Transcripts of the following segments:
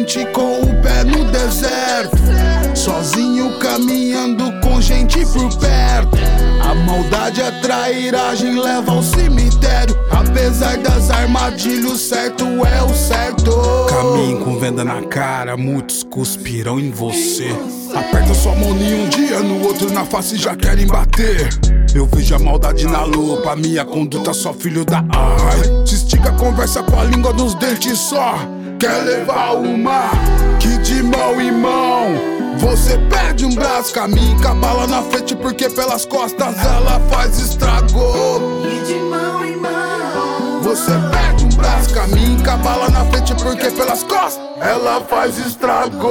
mente com o pé no deserto, sozinho caminhando com gente por perto. A maldade, a trairagem leva ao cemitério. Apesar das armadilhas, o certo é o certo. Caminho com venda na cara, muitos cuspirão em você. Aperta sua mão em um dia, no outro na face já querem bater. Eu vejo a maldade na lupa, minha conduta só filho da ai. Se estica, conversa com a língua dos dentes só. Quer levar uma que de mão em mão você perde um braço, caminha com a bala na frente, porque pelas costas ela faz estrago. E de mão em mão você perde um braço, caminha com a bala na frente, porque pelas costas ela faz estrago.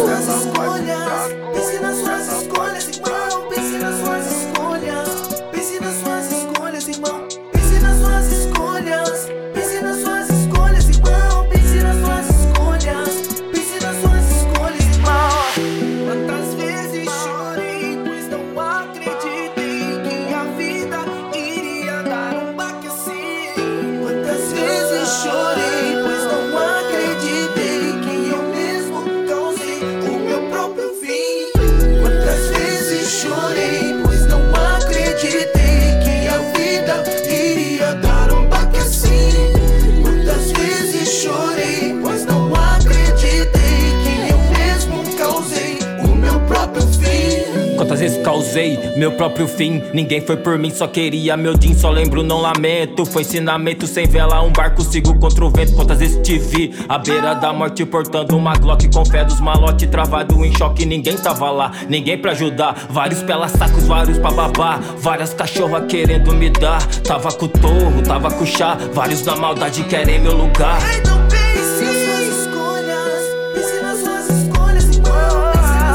Pense nas suas escolhas, irmão. Pense nas suas escolhas. Pense nas suas escolhas, irmão. Pense nas suas escolhas. Pense nas suas escolhas, irmão. Pense nas suas escolhas. Pense nas suas escolhas, irmão. Quantas vezes chorei, pois não acreditei que a vida iria dar um baque assim. Quantas vezes chorei, pois não acreditei que eu mesmo causei o meu próprio fim. Quantas vezes chorei, pois não acreditei que a vida iria dar um baque assim. Quantas vezes chorei, pois não acreditei que eu mesmo causei o meu próprio fim. Quantas vezes causei meu próprio fim? Ninguém foi por mim, só queria meu din. Só lembro, não lamento. Foi ensinamento, sem vela, um barco, sigo contra o vento. Quantas vezes te vi à beira da morte, portando uma Glock com fé dos malote, travado em choque, ninguém tava lá, ninguém pra ajudar. Vários pelas sacos, vários pra babar, várias cachorras querendo me dar. Tava com o torro, tava com o chá, vários na maldade querem meu lugar. Então pense nas suas escolhas. Pense nas suas escolhas, irmão.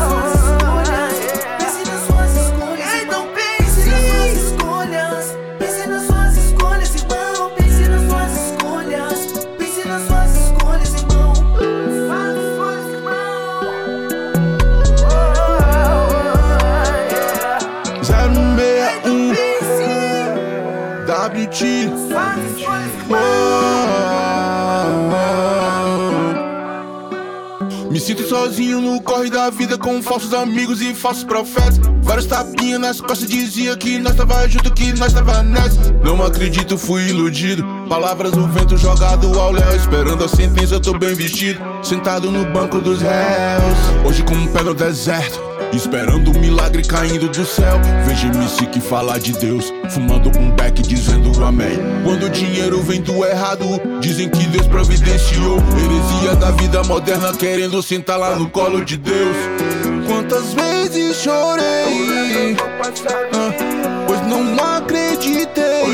Pense nas suas escolhas. Então pense nas suas escolhas. Pense nas suas escolhas, irmão. Pense nas suas escolhas. Pense nas suas escolhas, irmão. WT. Me sinto sozinho no corre da vida, com falsos amigos e falsos profetas. Vários tapinhas nas costas dizia que nós tava junto, que nós tava nessa. Não acredito, fui iludido. Palavras do vento jogado ao léu. Esperando a sentença, eu tô bem vestido, sentado no banco dos réus. Hoje com um pé no deserto, esperando um milagre caindo do céu. Vejo MC que fala de Deus, fumando um beck dizendo amém. Quando o dinheiro vem do errado, dizem que Deus providenciou. Heresia da vida moderna, querendo sentar lá no colo de Deus. Quantas vezes chorei, pois não acreditei.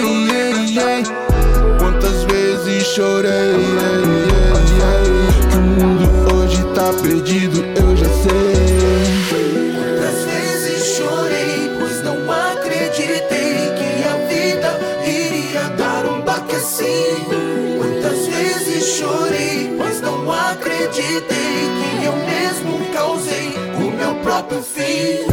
Quantas vezes chorei, que o mundo hoje tá perdido, eu já sei. Quantas vezes chorei, pois não acreditei que a vida iria dar um baque assim. Quantas vezes chorei, pois não acreditei que eu mesmo causei o meu próprio fim.